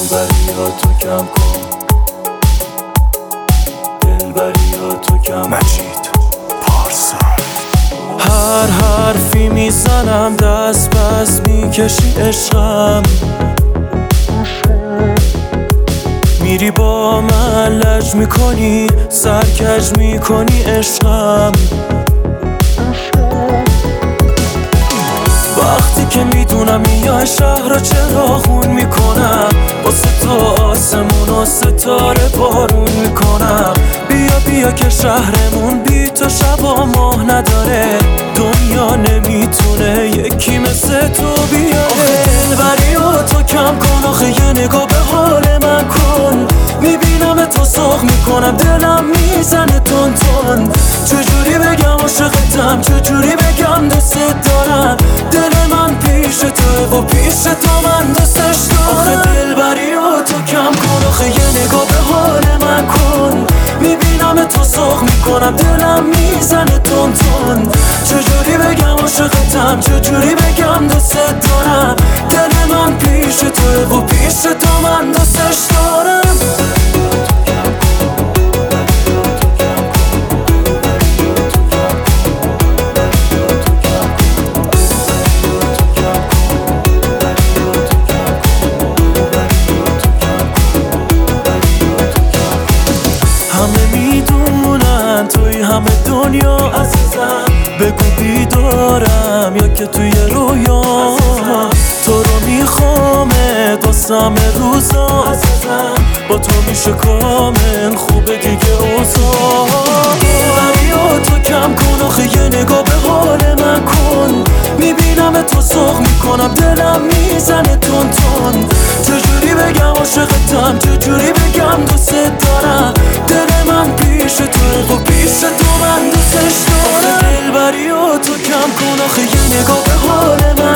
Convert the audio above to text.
دلبریاتو کم کن، دلبریاتو کم کن. مجید پارسا. هر حرفی میزنم دست پس میکشی عشقم، میری با من لج میکنی، سرکج میکنی عشقم. وقتی که میدونم میای شهر رو چراغون میکنم، واسه تو آسمون و ستاره بارون میکنم. بیا بیا که شهرمون بی تو شب و ماه نداره، دنیا نمیتونه یکی مثل تو بیاره. دلبری و تو کم کن، آخه یه نگاه به حال من کن. میبینم تو سرخ میکنم، دلم میزنه تون تون. چجوری بگم عاشقتم، چجوری بگم دوست دارم. دل من پیش تو و پیش تو من دوستش دارم. آخه دلبری و تو کم کن، آخه یه نگاه به حال من کن. میبینم تو سرخ میکنم، دلم میزنه تون تون. چجوری بگم عاشقتم، چجوری بگم دوست دارم. دل من پیش تو و پیش تو من دوستش دارم. همه میدونن توی همه دنیا عزیزم، بگو بیدارم یا که توی رویا. تو رو میخوامه دستم روزا عزیزم، با تو میشه کامل خوبه دیگه اوضاع. دلبری و تو کم کن، آخه یه نگاه به حال من کن. میبینم تو سرخ میکنم، دلم میزنه تون تون. چجوری بگم عاشقتم، چجوری بگم دوست دارم. دل من پیش تو و پیش تو من دوستش دارم. دلبری و تو کم کن، آخه یه نگاه به حال من